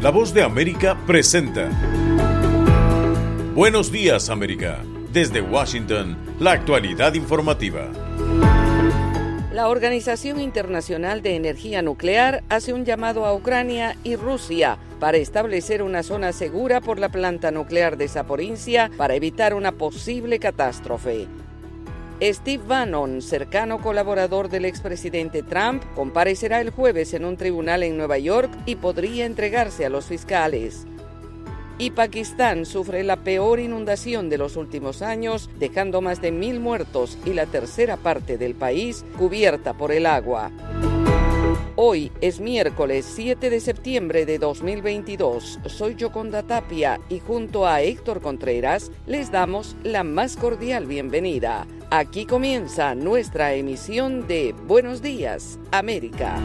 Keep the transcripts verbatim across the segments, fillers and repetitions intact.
La Voz de América presenta Buenos Días, América. Desde Washington, la actualidad informativa. La Organización Internacional de Energía Nuclear hace un llamado a Ucrania y Rusia para establecer una zona segura por la planta nuclear de Zaporizhia para evitar una posible catástrofe. Steve Bannon, cercano colaborador del expresidente Trump, comparecerá el jueves en un tribunal en Nueva York y podría entregarse a los fiscales. Y Pakistán sufre la peor inundación de los últimos años, dejando más de mil muertos y la tercera parte del país cubierta por el agua. Hoy es miércoles siete de septiembre de dos mil veintidós. Soy Yoconda Tapia y junto a Héctor Contreras les damos la más cordial bienvenida. Aquí comienza nuestra emisión de Buenos Días, América.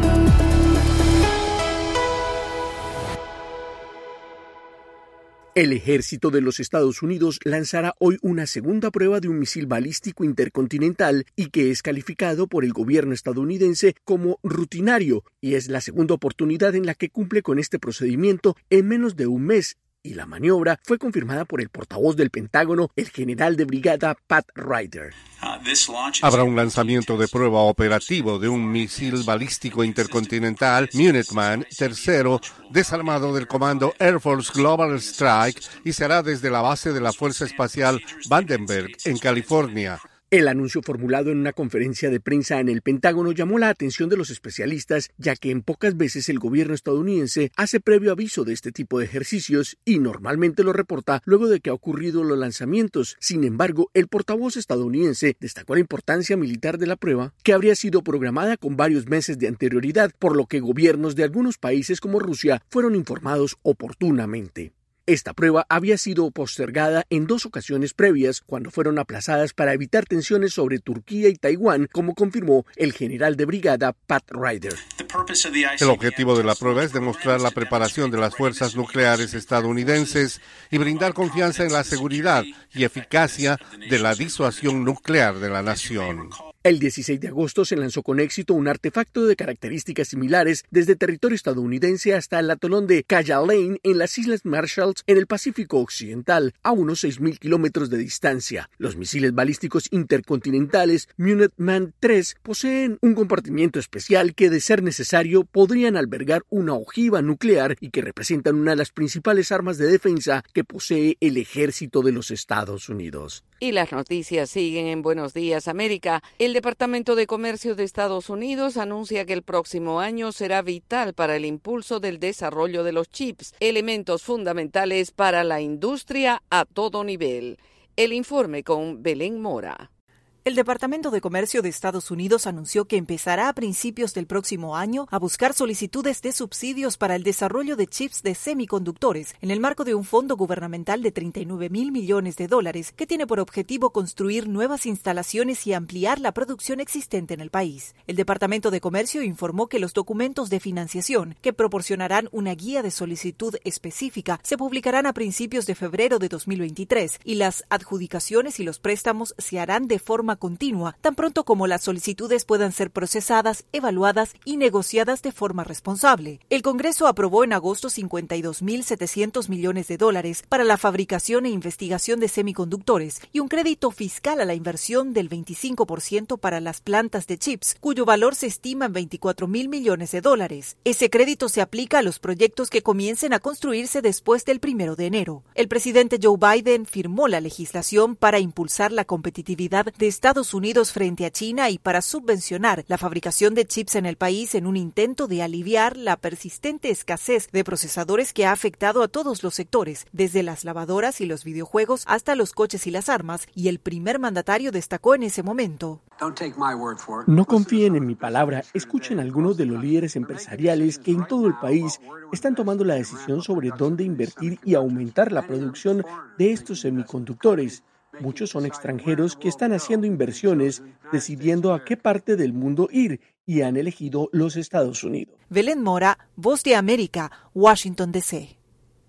El ejército de los Estados Unidos lanzará hoy una segunda prueba de un misil balístico intercontinental y que es calificado por el gobierno estadounidense como rutinario, y es la segunda oportunidad en la que cumple con este procedimiento en menos de un mes. Y la maniobra fue confirmada por el portavoz del Pentágono, el general de brigada Pat Ryder. Habrá un lanzamiento de prueba operativo de un misil balístico intercontinental Minuteman tercero, desarmado del comando Air Force Global Strike, y será desde la base de la Fuerza Espacial Vandenberg, en California. El anuncio formulado en una conferencia de prensa en el Pentágono llamó la atención de los especialistas, ya que en pocas veces el gobierno estadounidense hace previo aviso de este tipo de ejercicios y normalmente lo reporta luego de que ha ocurrido los lanzamientos. Sin embargo, el portavoz estadounidense destacó la importancia militar de la prueba, que habría sido programada con varios meses de anterioridad, por lo que gobiernos de algunos países como Rusia fueron informados oportunamente. Esta prueba había sido postergada en dos ocasiones previas, cuando fueron aplazadas para evitar tensiones sobre Turquía y Taiwán, como confirmó el general de brigada Pat Ryder. El objetivo de la prueba es demostrar la preparación de las fuerzas nucleares estadounidenses y brindar confianza en la seguridad y eficacia de la disuasión nuclear de la nación. El dieciséis de agosto se lanzó con éxito un artefacto de características similares desde territorio estadounidense hasta el atolón de Kwajalein en las Islas Marshall en el Pacífico Occidental, a unos seis mil kilómetros de distancia. Los misiles balísticos intercontinentales Minuteman tres poseen un compartimiento especial que, de ser necesario, podrían albergar una ojiva nuclear y que representan una de las principales armas de defensa que posee el ejército de los Estados Unidos. Y las noticias siguen en Buenos Días, América. El Departamento de Comercio de Estados Unidos anuncia que el próximo año será vital para el impulso del desarrollo de los chips, elementos fundamentales para la industria a todo nivel. El informe con Belén Mora. El Departamento de Comercio de Estados Unidos anunció que empezará a principios del próximo año a buscar solicitudes de subsidios para el desarrollo de chips de semiconductores en el marco de un fondo gubernamental de treinta y nueve mil millones de dólares que tiene por objetivo construir nuevas instalaciones y ampliar la producción existente en el país. El Departamento de Comercio informó que los documentos de financiación, que proporcionarán una guía de solicitud específica, se publicarán a principios de febrero de dos mil veintitrés y las adjudicaciones y los préstamos se harán de forma continua, tan pronto como las solicitudes puedan ser procesadas, evaluadas y negociadas de forma responsable. El Congreso aprobó en agosto cincuenta y dos mil setecientos millones de dólares para la fabricación e investigación de semiconductores y un crédito fiscal a la inversión del veinticinco por ciento para las plantas de chips, cuyo valor se estima en veinticuatro mil millones de dólares. Ese crédito se aplica a los proyectos que comiencen a construirse después del primero de enero. El presidente Joe Biden firmó la legislación para impulsar la competitividad de Estados Unidos frente a China y para subvencionar la fabricación de chips en el país en un intento de aliviar la persistente escasez de procesadores que ha afectado a todos los sectores, desde las lavadoras y los videojuegos hasta los coches y las armas, y el primer mandatario destacó en ese momento. No confíen en mi palabra, escuchen a algunos de los líderes empresariales que en todo el país están tomando la decisión sobre dónde invertir y aumentar la producción de estos semiconductores. Muchos son extranjeros que están haciendo inversiones, decidiendo a qué parte del mundo ir, y han elegido los Estados Unidos. Belén Mora, Voz de América, Washington, D C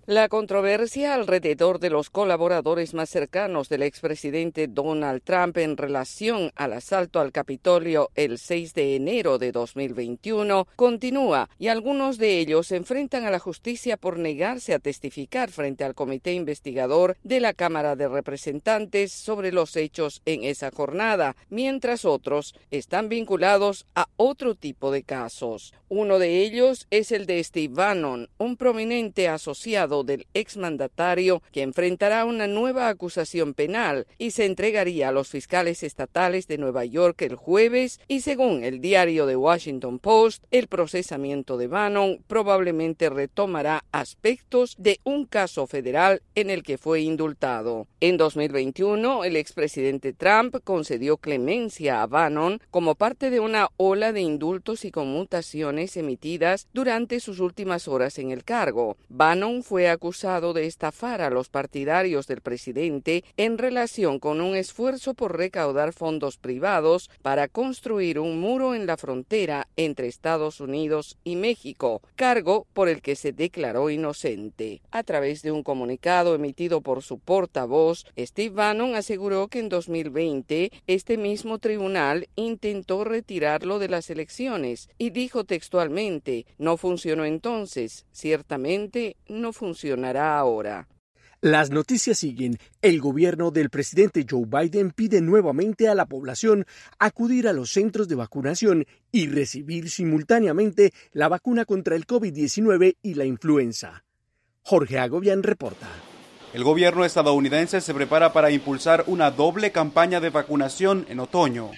La controversia alrededor de los colaboradores más cercanos del expresidente Donald Trump en relación al asalto al Capitolio el seis de enero de dos mil veintiuno continúa y algunos de ellos se enfrentan a la justicia por negarse a testificar frente al comité investigador de la Cámara de Representantes sobre los hechos en esa jornada, mientras otros están vinculados a otro tipo de casos. Uno de ellos es el de Steve Bannon, un prominente asociado del exmandatario que enfrentará una nueva acusación penal y se entregaría a los fiscales estatales de Nueva York el jueves y, según el diario The Washington Post, el procesamiento de Bannon probablemente retomará aspectos de un caso federal en el que fue indultado. En dos mil veintiuno, el expresidente Trump concedió clemencia a Bannon como parte de una ola de indultos y conmutaciones emitidas durante sus últimas horas en el cargo. Bannon fue acusado de estafar a los partidarios del presidente en relación con un esfuerzo por recaudar fondos privados para construir un muro en la frontera entre Estados Unidos y México, cargo por el que se declaró inocente. A través de un comunicado emitido por su portavoz, Steve Bannon aseguró que en dos mil veinte este mismo tribunal intentó retirarlo de las elecciones y dijo textualmente: "No funcionó entonces, ciertamente no funcionará ahora". Las noticias siguen. El gobierno del presidente Joe Biden pide nuevamente a la población acudir a los centros de vacunación y recibir simultáneamente la vacuna contra el COVID diecinueve y la influenza. Jorge Agobián reporta. El gobierno estadounidense se prepara para impulsar una doble campaña de vacunación en otoño.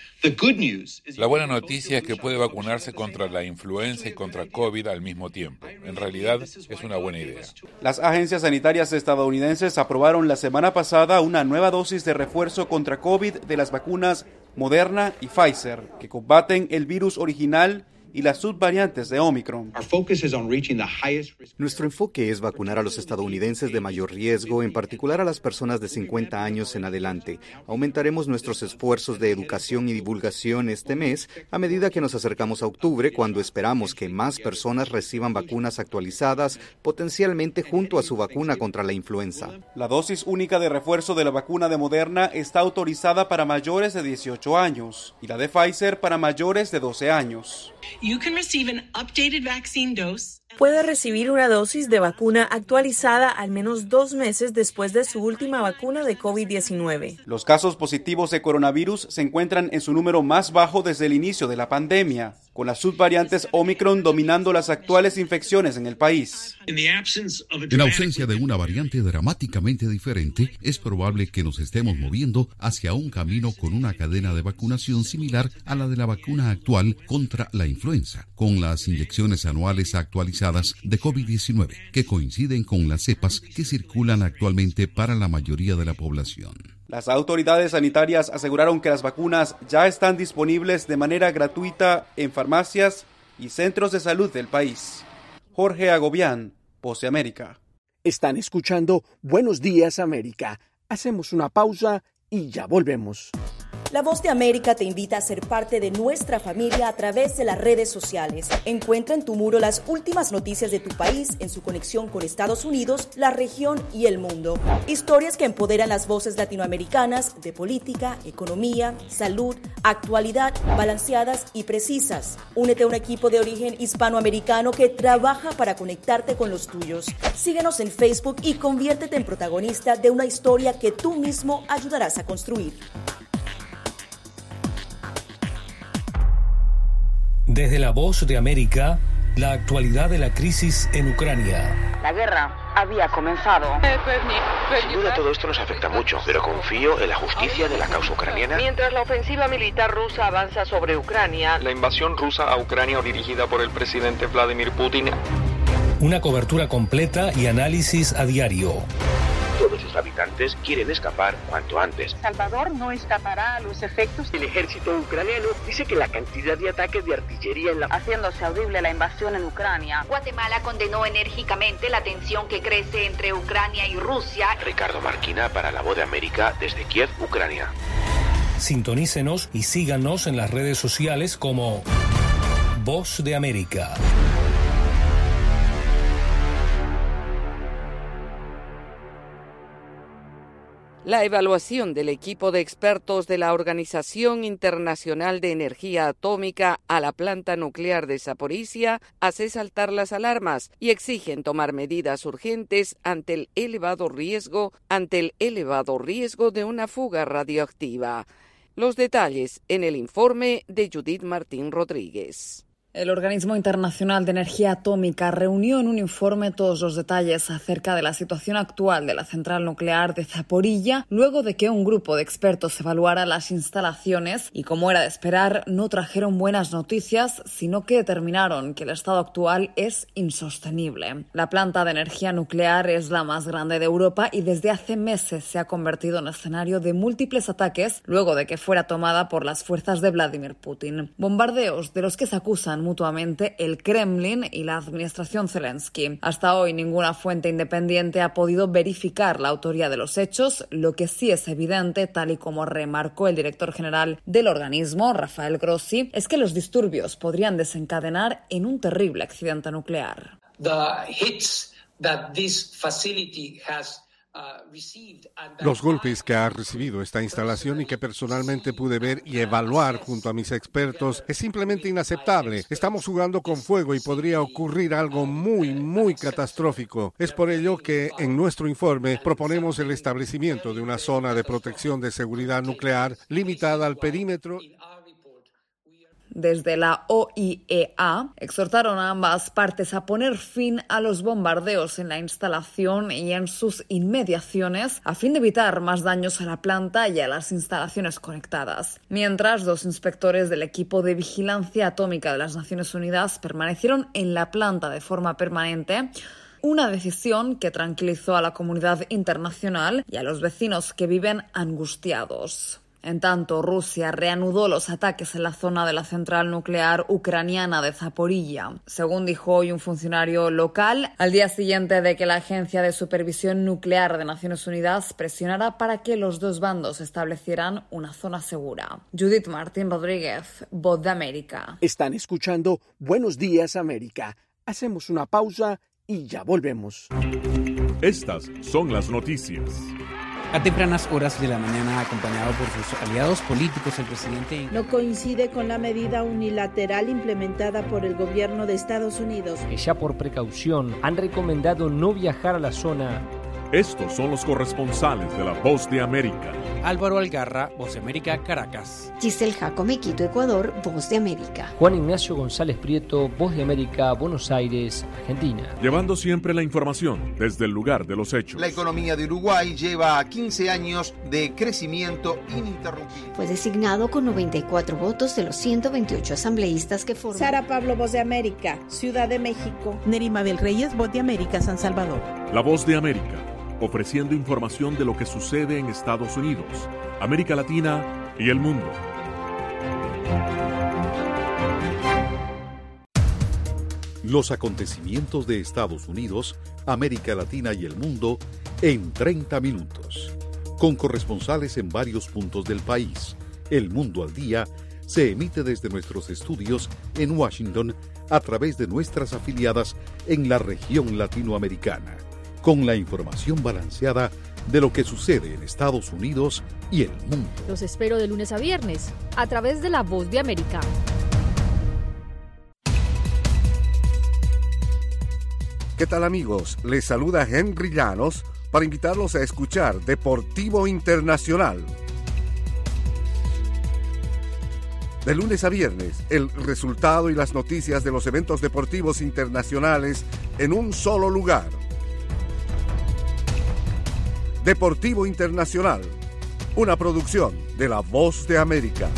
La buena noticia es que puede vacunarse contra la influenza y contra COVID al mismo tiempo. En realidad, es una buena idea. Las agencias sanitarias estadounidenses aprobaron la semana pasada una nueva dosis de refuerzo contra COVID de las vacunas Moderna y Pfizer, que combaten el virus original y las subvariantes de Omicron. Nuestro enfoque es vacunar a los estadounidenses de mayor riesgo, en particular a las personas de cincuenta años en adelante. Aumentaremos nuestros esfuerzos de educación y divulgación este mes a medida que nos acercamos a octubre, cuando esperamos que más personas reciban vacunas actualizadas, potencialmente junto a su vacuna contra la influenza. La dosis única de refuerzo de la vacuna de Moderna está autorizada para mayores de dieciocho años y la de Pfizer para mayores de doce años. Puede recibir una dosis de vacuna actualizada al menos dos meses después de su última vacuna de COVID diecinueve. Los casos positivos de coronavirus se encuentran en su número más bajo desde el inicio de la pandemia, con las subvariantes Omicron dominando las actuales infecciones en el país. En ausencia de una variante dramáticamente diferente, es probable que nos estemos moviendo hacia un camino con una cadena de vacunación similar a la de la vacuna actual contra la influenza, con las inyecciones anuales actualizadas de COVID diecinueve, que coinciden con las cepas que circulan actualmente para la mayoría de la población. Las autoridades sanitarias aseguraron que las vacunas ya están disponibles de manera gratuita en farmacias y centros de salud del país. Jorge Agobián, Voz de América. Están escuchando Buenos Días América. Hacemos una pausa y ya volvemos. La Voz de América te invita a ser parte de nuestra familia a través de las redes sociales. Encuentra en tu muro las últimas noticias de tu país en su conexión con Estados Unidos, la región y el mundo. Historias que empoderan las voces latinoamericanas de política, economía, salud, actualidad, balanceadas y precisas. Únete a un equipo de origen hispanoamericano que trabaja para conectarte con los tuyos. Síguenos en Facebook y conviértete en protagonista de una historia que tú mismo ayudarás a construir. Desde la Voz de América, la actualidad de la crisis en Ucrania. La guerra había comenzado. Sin duda todo esto nos afecta mucho, pero confío en la justicia de la causa ucraniana. Mientras la ofensiva militar rusa avanza sobre Ucrania, la invasión rusa a Ucrania dirigida por el presidente Vladimir Putin. Una cobertura completa y análisis a diario. Todos sus habitantes quieren escapar cuanto antes. Salvador no escapará a los efectos. El ejército ucraniano dice que la cantidad de ataques de artillería en la... haciéndose audible la invasión en Ucrania. Guatemala condenó enérgicamente la tensión que crece entre Ucrania y Rusia. Ricardo Marquina para La Voz de América desde Kiev, Ucrania. Sintonícenos y síganos en las redes sociales como Voz de América. La evaluación del equipo de expertos de la Organización Internacional de Energía Atómica a la planta nuclear de Zaporizhia hace saltar las alarmas y exigen tomar medidas urgentes ante el elevado riesgo, ante el elevado riesgo de una fuga radioactiva. Los detalles en el informe de Judith Martín Rodríguez. El Organismo Internacional de Energía Atómica reunió en un informe todos los detalles acerca de la situación actual de la central nuclear de Zaporizhia, luego de que un grupo de expertos evaluara las instalaciones y, como era de esperar, no trajeron buenas noticias, sino que determinaron que el estado actual es insostenible. La planta de energía nuclear es la más grande de Europa y desde hace meses se ha convertido en escenario de múltiples ataques luego de que fuera tomada por las fuerzas de Vladimir Putin. Bombardeos de los que se acusan mutuamente el Kremlin y la administración Zelensky. Hasta hoy ninguna fuente independiente ha podido verificar la autoría de los hechos. Lo que sí es evidente, tal y como remarcó el director general del organismo, Rafael Grossi, es que los disturbios podrían desencadenar en un terrible accidente nuclear. The hits that this facility has Los golpes que ha recibido esta instalación y que personalmente pude ver y evaluar junto a mis expertos es simplemente inaceptable. Estamos jugando con fuego y podría ocurrir algo muy, muy catastrófico. Es por ello que en nuestro informe proponemos el establecimiento de una zona de protección de seguridad nuclear limitada al perímetro. Desde la O I E A exhortaron a ambas partes a poner fin a los bombardeos en la instalación y en sus inmediaciones a fin de evitar más daños a la planta y a las instalaciones conectadas. Mientras, dos inspectores del equipo de vigilancia atómica de las Naciones Unidas permanecieron en la planta de forma permanente, una decisión que tranquilizó a la comunidad internacional y a los vecinos que viven angustiados. En tanto, Rusia reanudó los ataques en la zona de la central nuclear ucraniana de Zaporizhia. Según dijo hoy un funcionario local, al día siguiente de que la Agencia de Supervisión Nuclear de Naciones Unidas presionara para que los dos bandos establecieran una zona segura. Judith Martín Rodríguez, Voz de América. Están escuchando Buenos Días América. Hacemos una pausa y ya volvemos. Estas son las noticias. A tempranas horas de la mañana, acompañado por sus aliados políticos, el presidente no coincide con la medida unilateral implementada por el gobierno de Estados Unidos. Que ya por precaución han recomendado no viajar a la zona. Estos son los corresponsales de La Voz de América. Álvaro Algarra, Voz de América, Caracas. Giselle Jacome, Quito, Ecuador, Voz de América. Juan Ignacio González Prieto, Voz de América, Buenos Aires, Argentina. Llevando siempre la información desde el lugar de los hechos. La economía de Uruguay lleva quince años de crecimiento ininterrumpido. Fue designado con noventa y cuatro votos de los ciento veintiocho asambleístas que forman. Sara Pablo, Voz de América, Ciudad de México. Nerima Bel Reyes, Voz de América, San Salvador. La Voz de América, ofreciendo información de lo que sucede en Estados Unidos, América Latina y el mundo. Los acontecimientos de Estados Unidos, América Latina y el mundo en treinta minutos. Con corresponsales en varios puntos del país. El Mundo al Día se emite desde nuestros estudios en Washington a través de nuestras afiliadas en la región latinoamericana, con la información balanceada de lo que sucede en Estados Unidos y el mundo. Los espero de lunes a viernes, a través de La Voz de América. ¿Qué tal, amigos? Les saluda Henry Llanos para invitarlos a escuchar Deportivo Internacional. De lunes a viernes, el resultado y las noticias de los eventos deportivos internacionales en un solo lugar. Deportivo Internacional, una producción de La Voz de América.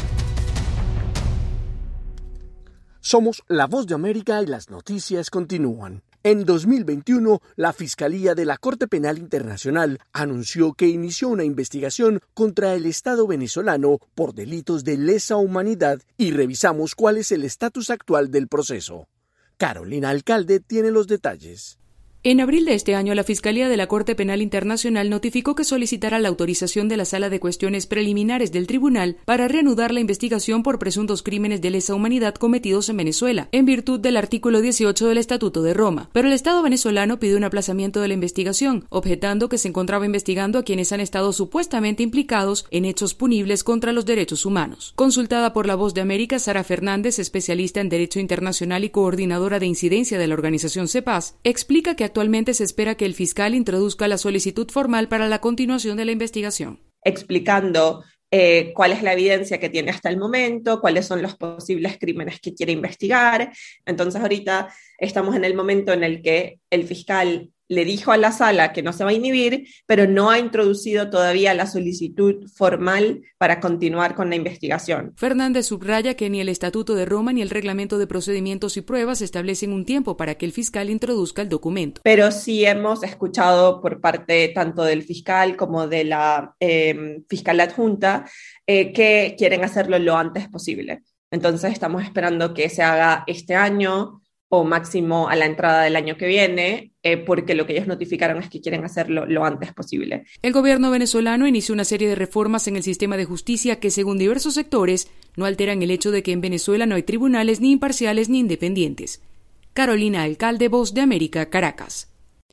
Somos La Voz de América y las noticias continúan. En dos mil veintiuno, la Fiscalía de la Corte Penal Internacional anunció que inició una investigación contra el Estado venezolano por delitos de lesa humanidad y revisamos cuál es el estatus actual del proceso. Carolina Alcalde tiene los detalles. En abril de este año, la Fiscalía de la Corte Penal Internacional notificó que solicitará la autorización de la Sala de Cuestiones Preliminares del Tribunal para reanudar la investigación por presuntos crímenes de lesa humanidad cometidos en Venezuela, en virtud del artículo dieciocho del Estatuto de Roma. Pero el Estado venezolano pidió un aplazamiento de la investigación, objetando que se encontraba investigando a quienes han estado supuestamente implicados en hechos punibles contra los derechos humanos. Consultada por La Voz de América, Sara Fernández, especialista en Derecho Internacional y coordinadora de incidencia de la organización CEPAS, explica que actualmente se espera que el fiscal introduzca la solicitud formal para la continuación de la investigación. Explicando eh, cuál es la evidencia que tiene hasta el momento, cuáles son los posibles crímenes que quiere investigar. Entonces ahorita estamos en el momento en el que el fiscal le dijo a la sala que no se va a inhibir, pero no ha introducido todavía la solicitud formal para continuar con la investigación. Fernández subraya que ni el Estatuto de Roma ni el Reglamento de Procedimientos y Pruebas establecen un tiempo para que el fiscal introduzca el documento. Pero sí hemos escuchado por parte tanto del fiscal como de la eh, fiscal adjunta eh, que quieren hacerlo lo antes posible. Entonces estamos esperando que se haga este año o máximo a la entrada del año que viene, eh, porque lo que ellos notificaron es que quieren hacerlo lo antes posible. El gobierno venezolano inició una serie de reformas en el sistema de justicia que, según diversos sectores, no alteran el hecho de que en Venezuela no hay tribunales ni imparciales ni independientes. Carolina Alcalde, Voz de América, Caracas.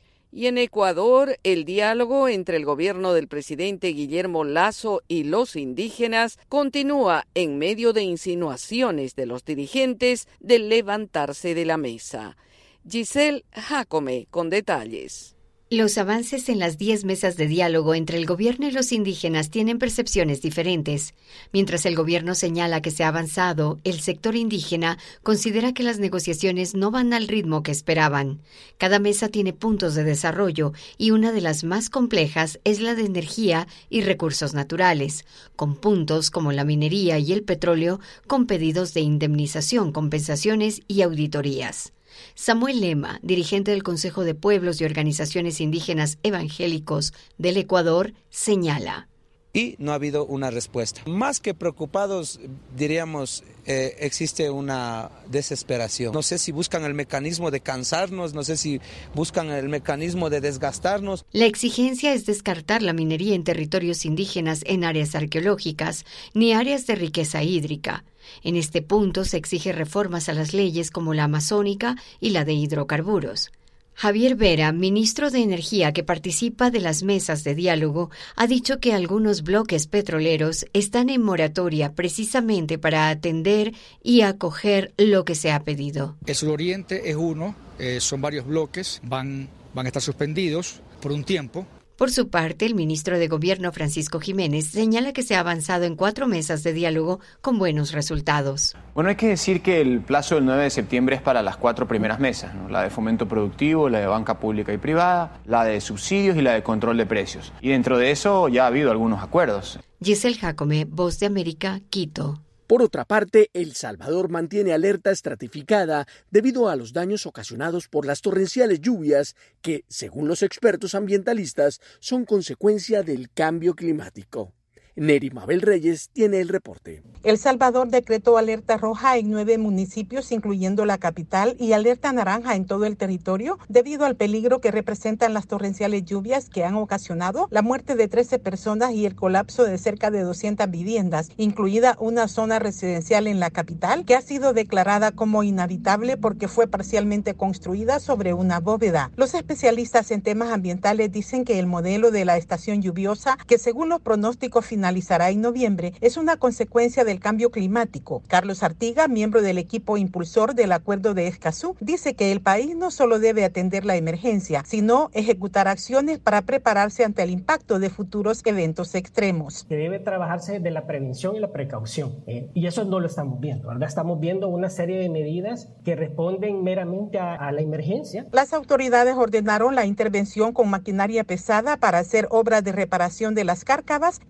Y en Ecuador, el diálogo entre el gobierno del presidente Guillermo Lasso y los indígenas continúa en medio de insinuaciones de los dirigentes de levantarse de la mesa. Giselle Jacome con detalles. Los avances en las diez mesas de diálogo entre el gobierno y los indígenas tienen percepciones diferentes. Mientras el gobierno señala que se ha avanzado, el sector indígena considera que las negociaciones no van al ritmo que esperaban. Cada mesa tiene puntos de desarrollo y una de las más complejas es la de energía y recursos naturales, con puntos como la minería y el petróleo, con pedidos de indemnización, compensaciones y auditorías. Samuel Lema, dirigente del Consejo de Pueblos y Organizaciones Indígenas Evangélicos del Ecuador, señala. Y no ha habido una respuesta. Más que preocupados, diríamos, eh, existe una desesperación. No sé si buscan el mecanismo de cansarnos, no sé si buscan el mecanismo de desgastarnos. La exigencia es descartar la minería en territorios indígenas en áreas arqueológicas ni áreas de riqueza hídrica. En este punto se exige reformas a las leyes como la amazónica y la de hidrocarburos. Javier Vera, ministro de Energía que participa de las mesas de diálogo, ha dicho que algunos bloques petroleros están en moratoria precisamente para atender y acoger lo que se ha pedido. El suroriente es uno, eh, son varios bloques, van, van a estar suspendidos por un tiempo. Por su parte, el ministro de Gobierno, Francisco Jiménez, señala que se ha avanzado en cuatro mesas de diálogo con buenos resultados. Bueno, hay que decir que el plazo del nueve de septiembre es para las cuatro primeras mesas, ¿no? La de fomento productivo, la de banca pública y privada, la de subsidios y la de control de precios. Y dentro de eso ya ha habido algunos acuerdos. Giselle Jacome, Voz de América, Quito. Por otra parte, El Salvador mantiene alerta estratificada debido a los daños ocasionados por las torrenciales lluvias que, según los expertos ambientalistas, son consecuencia del cambio climático. Neri Mabel Reyes tiene el reporte. El Salvador decretó alerta roja en nueve municipios, incluyendo la capital, y alerta naranja en todo el territorio debido al peligro que representan las torrenciales lluvias que han ocasionado la muerte de trece personas y el colapso de cerca de doscientas viviendas, incluida una zona residencial en la capital que ha sido declarada como inhabitable porque fue parcialmente construida sobre una bóveda. Los especialistas en temas ambientales dicen que el modelo de la estación lluviosa, que según los pronósticos finalizará en noviembre, es una consecuencia del cambio climático. Carlos Artiga, miembro del equipo impulsor del Acuerdo de Escazú, dice que el país no solo debe atender la emergencia, sino ejecutar acciones para prepararse ante el impacto de futuros eventos extremos. Que debe trabajarse de la prevención y la precaución, ¿eh? y eso no lo estamos viendo, ¿verdad? Estamos viendo una serie de medidas que responden meramente a, a la emergencia. Las autoridades ordenaron la intervención con maquinaria pesada para hacer obras de reparación de las cárcavas que se forman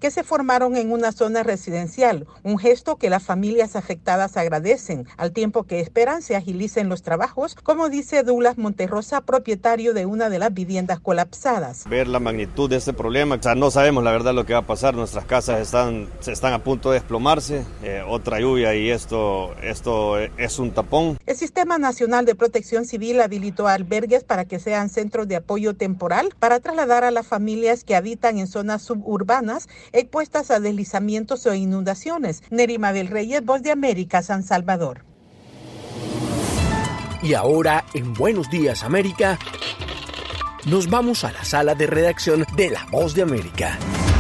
tomaron en una zona residencial, un gesto que las familias afectadas agradecen, al tiempo que esperan se agilicen los trabajos, como dice Douglas Monterrosa, propietario de una de las viviendas colapsadas. Ver la magnitud de este problema, o sea, no sabemos la verdad lo que va a pasar, nuestras casas están, están a punto de desplomarse, eh, otra lluvia y esto, esto es un tapón. El Sistema Nacional de Protección Civil habilitó albergues para que sean centros de apoyo temporal para trasladar a las familias que habitan en zonas suburbanas expuestas a deslizamientos o inundaciones. Nerima del Reyes, Voz de América, San Salvador. Y ahora, en Buenos Días América, nos vamos a la sala de redacción de La Voz de América.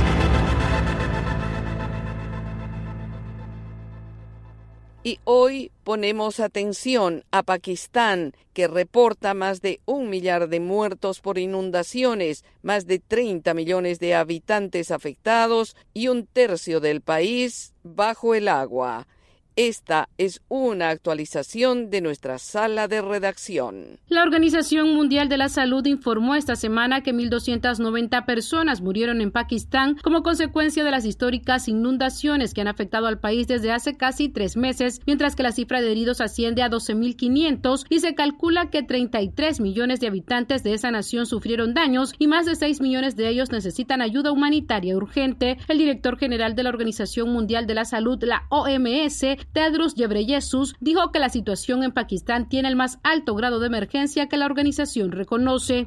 Y hoy ponemos atención a Pakistán, que reporta más de un millar de muertos por inundaciones, más de treinta millones de habitantes afectados y un tercio del país bajo el agua. Esta es una actualización de nuestra sala de redacción. La Organización Mundial de la Salud informó esta semana que mil doscientas noventa personas murieron en Pakistán como consecuencia de las históricas inundaciones que han afectado al país desde hace casi tres meses, mientras que la cifra de heridos asciende a doce mil quinientos y se calcula que treinta y tres millones de habitantes de esa nación sufrieron daños y más de seis millones de ellos necesitan ayuda humanitaria urgente. El director general de la Organización Mundial de la Salud, la O M S, Tedros Ghebreyesus, dijo que la situación en Pakistán tiene el más alto grado de emergencia que la organización reconoce.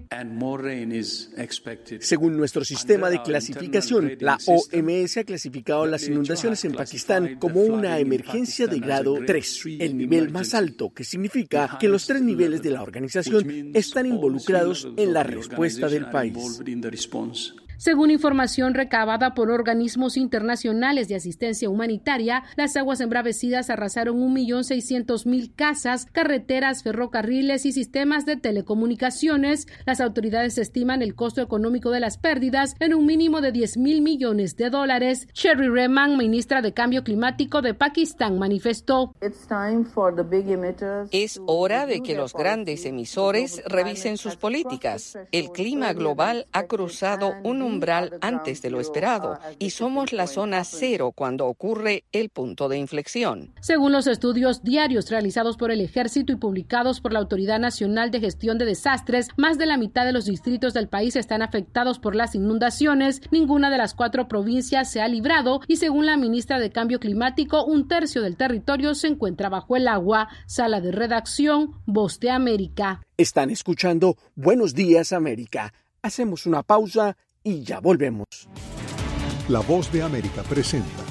Según nuestro sistema de clasificación, la O M S ha clasificado las inundaciones en Pakistán como una emergencia de grado tres, el nivel más alto, que significa que los tres niveles de la organización están involucrados en la respuesta del país. Según información recabada por organismos internacionales de asistencia humanitaria, las aguas embravecidas arrasaron un millón seiscientos mil casas, carreteras, ferrocarriles y sistemas de telecomunicaciones. Las autoridades estiman el costo económico de las pérdidas en un mínimo de diez mil millones de dólares. Sherry Rehman, ministra de Cambio Climático de Pakistán, manifestó: Es hora de que los grandes emisores revisen sus políticas. El clima global ha cruzado un umbral antes de lo esperado y somos la zona cero cuando ocurre el punto de inflexión. Según los estudios diarios realizados por el Ejército y publicados por la Autoridad Nacional de Gestión de Desastres, más de la mitad de los distritos del país están afectados por las inundaciones. Ninguna de las cuatro provincias se ha librado y, según la ministra de Cambio Climático, un tercio del territorio se encuentra bajo el agua. Sala de redacción, Voz de América. Están escuchando Buenos Días América. Hacemos una pausa y ya volvemos. La Voz de América presenta.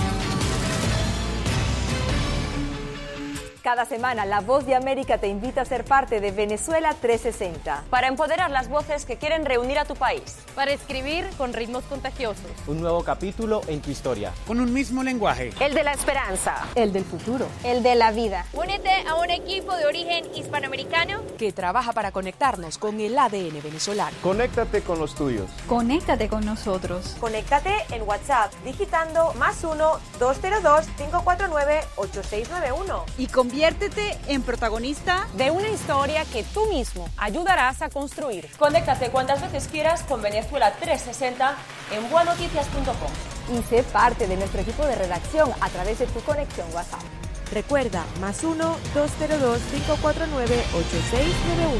Cada semana, La Voz de América te invita a ser parte de Venezuela trescientos sesenta. Para empoderar las voces que quieren reunir a tu país. Para escribir con ritmos contagiosos. Un nuevo capítulo en tu historia. Con un mismo lenguaje. El de la esperanza. El del futuro. El de la vida. Únete a un equipo de origen hispanoamericano que trabaja para conectarnos con el A D N venezolano. Conéctate con los tuyos. Conéctate con nosotros. Conéctate en WhatsApp digitando más uno, dos cero dos, cinco cuatro nueve, ocho seis nueve uno. Y con Conviértete en protagonista de una historia que tú mismo ayudarás a construir. Conéctate cuantas veces quieras con Venezuela trescientos sesenta en buenoticias punto com. Y sé parte de nuestro equipo de redacción a través de tu conexión WhatsApp. Recuerda, más uno, dos cero dos, cinco cuatro nueve, ocho seis nueve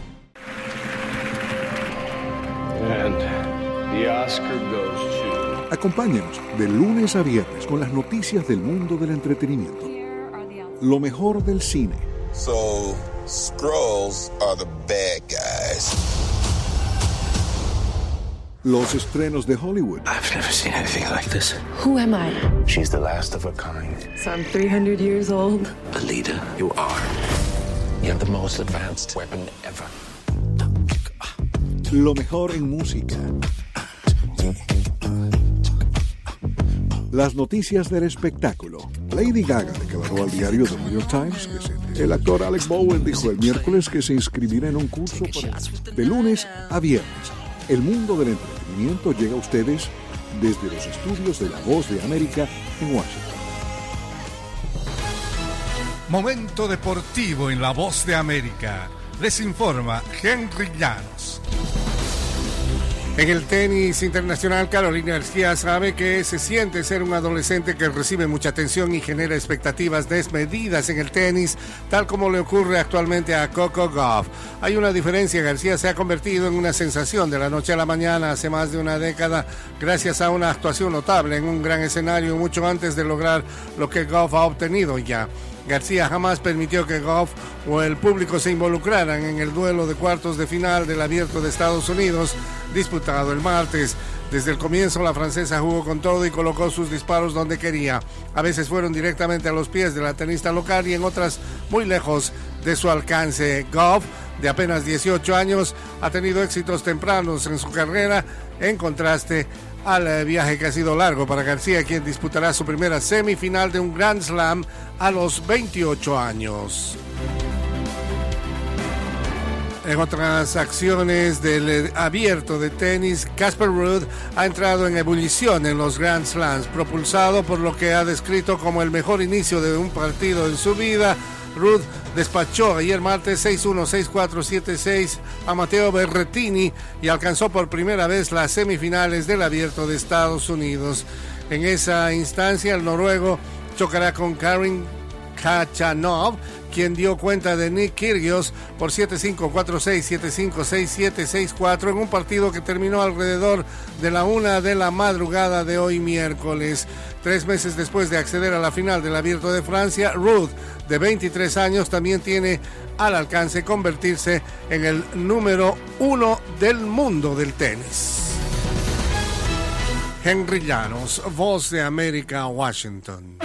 uno. And the Oscar goes to... Acompáñenos de lunes a viernes con las noticias del mundo del entretenimiento. Lo mejor del cine. So, Skrulls are the bad guys. Los estrenos de Hollywood. I've never seen anything like this. Who am I? She's the last of her kind. So I'm three hundred years old. The leader you are. You have the most advanced weapon ever. Lo mejor en música. Las noticias del espectáculo. Lady Gaga declaró al diario The New York Times que se... El actor Alec Bowen dijo el miércoles que se inscribirá en un curso para... De lunes a viernes, el mundo del entretenimiento llega a ustedes desde los estudios de La Voz de América en Washington. Momento deportivo en La Voz de América. Les informa Henry Llanos. En el tenis internacional, Carolina García sabe que se siente ser un adolescente que recibe mucha atención y genera expectativas desmedidas en el tenis, tal como le ocurre actualmente a Coco Gauff. Hay una diferencia: García se ha convertido en una sensación de la noche a la mañana hace más de una década, gracias a una actuación notable en un gran escenario mucho antes de lograr lo que Gauff ha obtenido ya. García jamás permitió que Gauff o el público se involucraran en el duelo de cuartos de final del Abierto de Estados Unidos, disputado el martes. Desde el comienzo, la francesa jugó con todo y colocó sus disparos donde quería. A veces fueron directamente a los pies de la tenista local y en otras muy lejos de su alcance. Gauff, de apenas dieciocho años, ha tenido éxitos tempranos en su carrera, en contraste al viaje que ha sido largo para García, quien disputará su primera semifinal de un Grand Slam a los veintiocho años. En otras acciones del abierto de tenis, Casper Ruud ha entrado en ebullición en los Grand Slams, propulsado por lo que ha descrito como el mejor inicio de un partido en su vida. Ruud despachó ayer martes seis uno, seis cuatro, siete seis a Matteo Berrettini y alcanzó por primera vez las semifinales del Abierto de Estados Unidos. En esa instancia, el noruego chocará con Karin Khachanov, quien dio cuenta de Nick Kyrgios por siete cinco, cuatro seis, siete cinco, seis siete, seis cuatro en un partido que terminó alrededor de la una de la madrugada de hoy miércoles. Tres meses después de acceder a la final del Abierto de Francia, Ruud, de veintitrés años, también tiene al alcance convertirse en el número uno del mundo del tenis. Henry Llanos, Voz de América, Washington.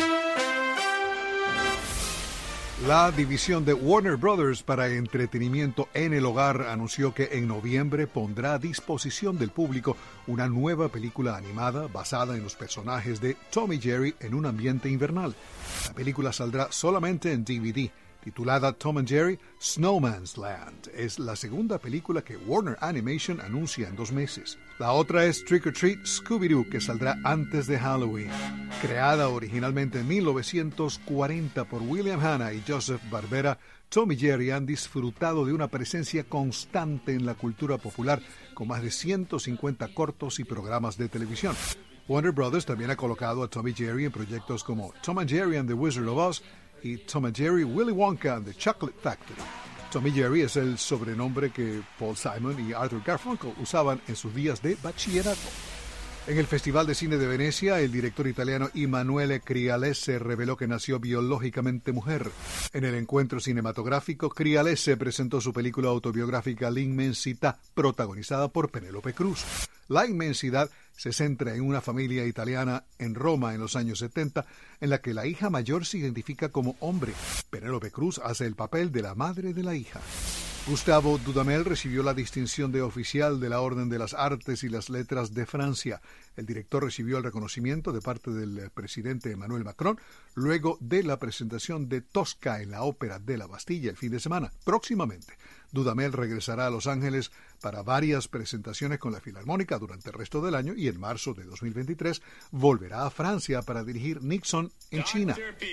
La división de Warner Brothers para entretenimiento en el hogar anunció que en noviembre pondrá a disposición del público una nueva película animada basada en los personajes de Tom y Jerry en un ambiente invernal. La película saldrá solamente en D V D. Titulada Tom and Jerry Snowman's Land, es la segunda película que Warner Animation anuncia en dos meses. La otra es Trick or Treat Scooby-Doo, que saldrá antes de Halloween. Creada originalmente en mil novecientos cuarenta por William Hanna y Joseph Barbera, Tom y Jerry han disfrutado de una presencia constante en la cultura popular, con más de ciento cincuenta cortos y programas de televisión. Warner Brothers también ha colocado a Tom y Jerry en proyectos como Tom and Jerry and the Wizard of Oz y Tom and Jerry, Willy Wonka and the Chocolate Factory. Tom y Jerry es el sobrenombre que Paul Simon y Arthur Garfunkel usaban en sus días de bachillerato. En el Festival de Cine de Venecia, el director italiano Emanuele Crialese reveló que nació biológicamente mujer. En el encuentro cinematográfico, Crialese presentó su película autobiográfica La Inmensidad, protagonizada por Penélope Cruz. La Inmensidad se centra en una familia italiana en Roma en los años setenta, en la que la hija mayor se identifica como hombre. Penélope Cruz hace el papel de la madre de la hija. Gustavo Dudamel recibió la distinción de oficial de la Orden de las Artes y las Letras de Francia. El director recibió el reconocimiento de parte del presidente Emmanuel Macron luego de la presentación de Tosca en la Ópera de la Bastilla el fin de semana. Próximamente, Dudamel regresará a Los Ángeles para varias presentaciones con la Filarmónica durante el resto del año y en marzo de dos mil veintitrés volverá a Francia para dirigir Nixon en China.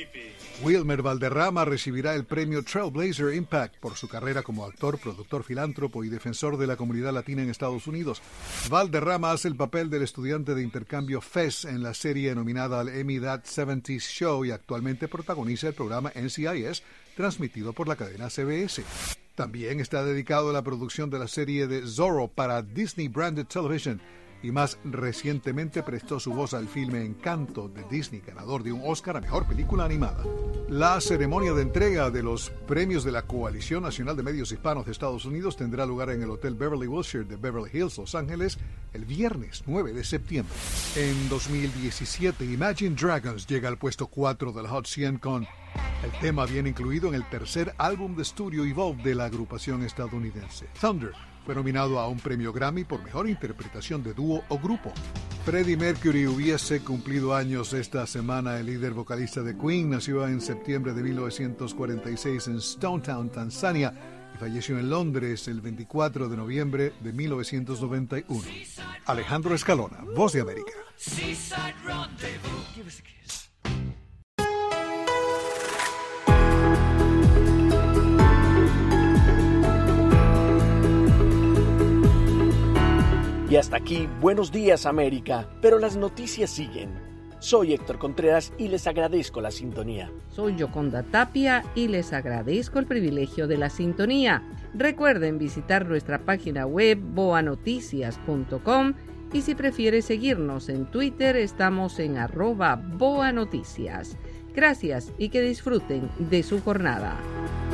Wilmer Valderrama recibirá el premio Trailblazer Impact por su carrera como actor, productor, filántropo y defensor de la comunidad latina en Estados Unidos. Valderrama hace el papel del estudiante de intercambio Fez en la serie nominada al Emmy That setenta Show y actualmente protagoniza el programa N C I S transmitido por la cadena C B S. También está dedicado a la producción de la serie de Zorro para Disney Branded Television y más recientemente prestó su voz al filme Encanto de Disney, ganador de un Oscar a Mejor Película Animada. La ceremonia de entrega de los premios de la Coalición Nacional de Medios Hispanos de Estados Unidos tendrá lugar en el Hotel Beverly Wilshire de Beverly Hills, Los Ángeles, el viernes nueve de septiembre. En dos mil diecisiete, Imagine Dragons llega al puesto cuatro del Hot cien con el tema bien incluido en el tercer álbum de estudio Evolve de la agrupación estadounidense. Thunder fue nominado a un premio Grammy por mejor interpretación de dúo o grupo. Freddie Mercury hubiese cumplido años esta semana. El líder vocalista de Queen nació en septiembre de mil novecientos cuarenta y seis en Stone Town, Tanzania, y falleció en Londres el veinticuatro de noviembre de mil novecientos noventa y uno. Alejandro Escalona, Voz de América. Y Y hasta aquí, Buenos Días América, pero las noticias siguen. Soy Héctor Contreras y les agradezco la sintonía. Soy Yoconda Tapia y les agradezco el privilegio de la sintonía. Recuerden visitar nuestra página web boa noticias punto com y si prefiere seguirnos en Twitter estamos en arroba boanoticias. Gracias y que disfruten de su jornada.